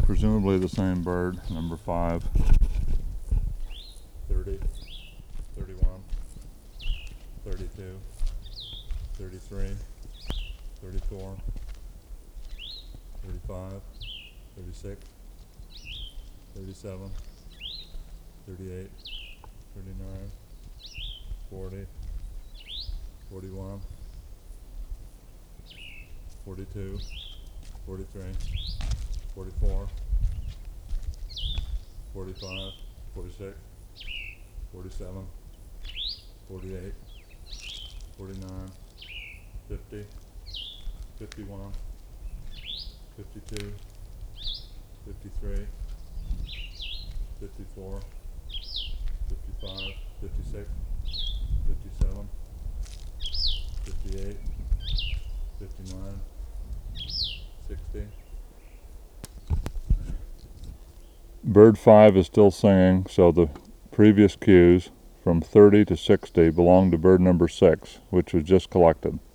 presumably the same bird, number 5. 30, 31, 32, 33, 34, 35, 36, 37, 38, 39, 40, 41, 42, 43, 44, 45, 46, 47, 48, 49, 50, 51, 52, 53, 54, 55, 56, 57, 58, 59, 60. Bird 5 is still singing, so the previous cues from 30 to 60 belong to bird number 6, which was just collected.